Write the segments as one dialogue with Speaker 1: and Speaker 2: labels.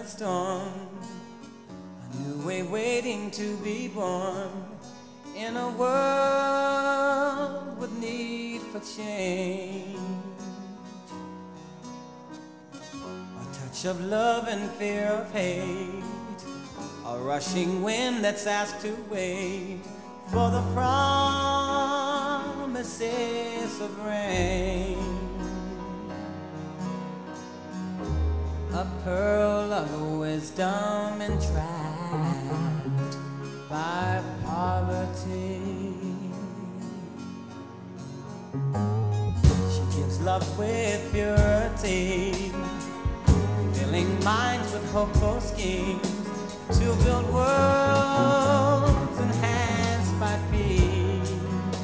Speaker 1: a storm, a new way waiting to be born, in a world with need for change. A touch of love and fear of hate, a rushing wind that's asked to wait for the promises of rain. A pearl of wisdom entrapped by poverty. She gives love with purity, filling minds with hopeful schemes to build worlds enhanced by peace.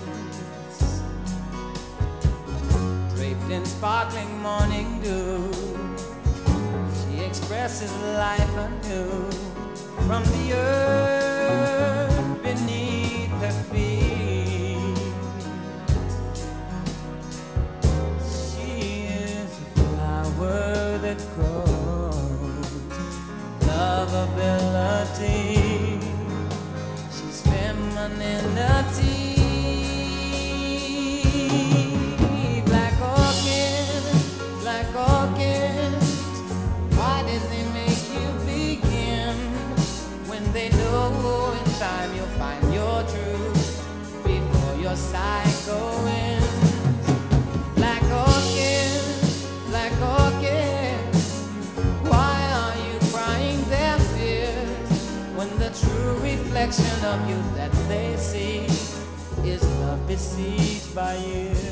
Speaker 1: Draped in sparkling morning dew, expresses life anew from the earth beneath her feet. She is a flower that grows lovability. She's femininity. Black orchid, black orchid. Why did they make you begin when they know in time you'll find your truth before your cycle ends? Black orchid, black orchid, why are you crying their fears when the true reflection of you that they see is love besieged by years?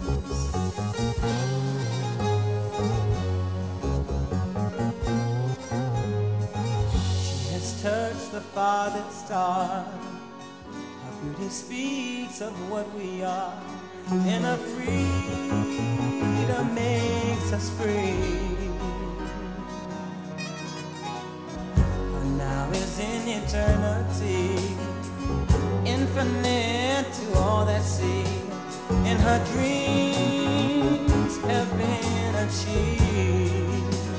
Speaker 1: Touch the farthest star. Our beauty speaks of what we are, and our freedom makes us free. Our now is in eternity, infinite to all that see, and her dreams have been achieved.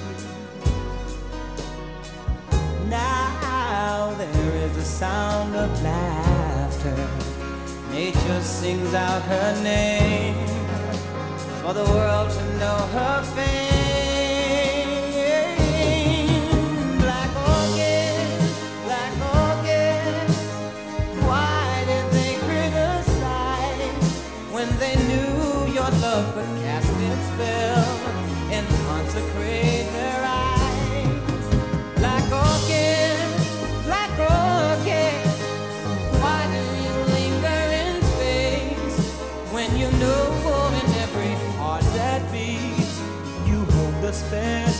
Speaker 1: Now there is a sound of laughter. Nature sings out her name for the world to know her fame. Black orchid, why did they criticize when they knew your love could cast its spell and consecrate their eyes? Black orchid, why do you linger in space when you know in every heart that beats you hold the spell?